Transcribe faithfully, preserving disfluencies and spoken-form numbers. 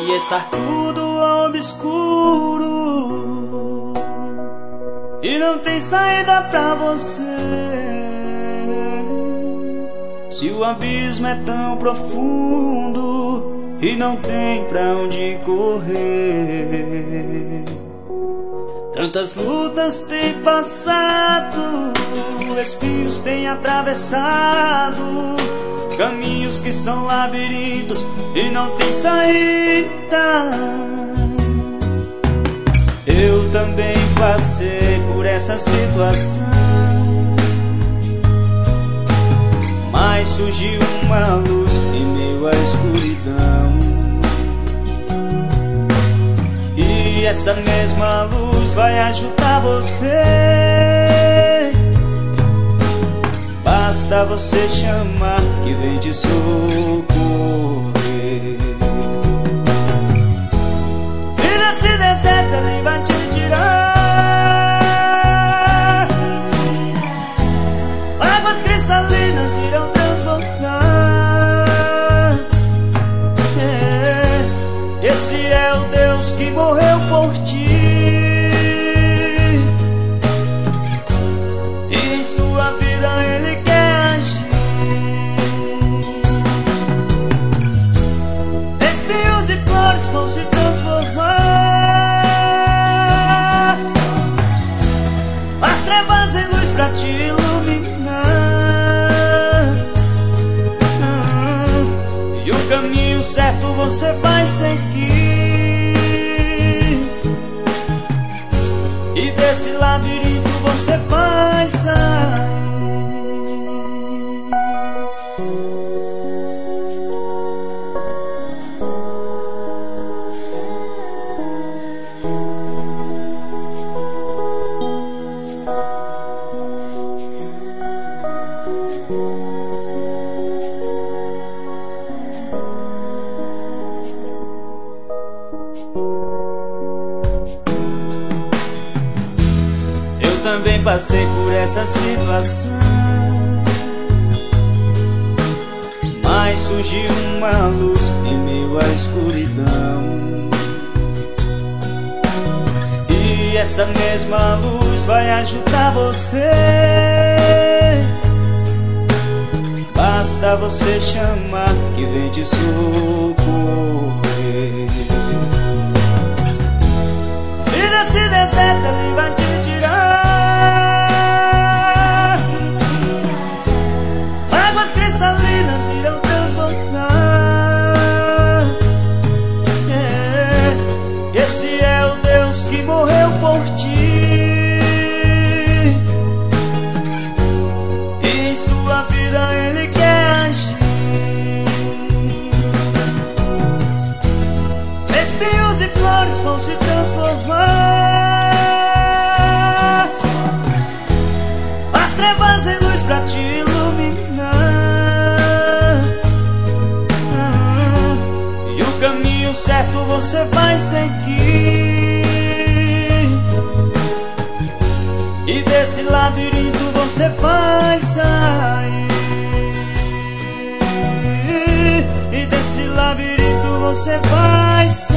e estar tudo obscuro e não tem saída pra você. Se o abismo é tão profundo e não tem pra onde correr, tantas lutas tem passado, espinhos tem atravessado, caminhos que são labirintos e não tem saída. Eu também passei por essa situação, mas surgiu uma luz em meio à escuridão, e essa mesma luz vai ajudar você. Basta você chamar que vem te socorrer. Vida se deserta nem vai te tirar, águas cristalinas irão transbordar. É, esse é o Deus que morreu por ti, e em sua vida Ele quer agir. Espinhos e flores vão se transformar, as trevas em luz pra te iluminar, e o caminho certo você vai seguir, e desse labirinto você vai sair. Eu também passei por essa situação, mas surgiu uma luz em meio à escuridão, e essa mesma luz vai ajudar você. Basta você chamar que vem te socorrer. Vida se deserta nem vai te tirar, águas cristalinas irão transbordar. É, esse é o Deus que morreu por ti, e em sua vida Ele quer agir. Espinhos e flores vão se transformar, as trevas em luz pra te iluminar, e o caminho certo você vai seguir, e desse labirinto você vai sair, e desse labirinto você vai sair.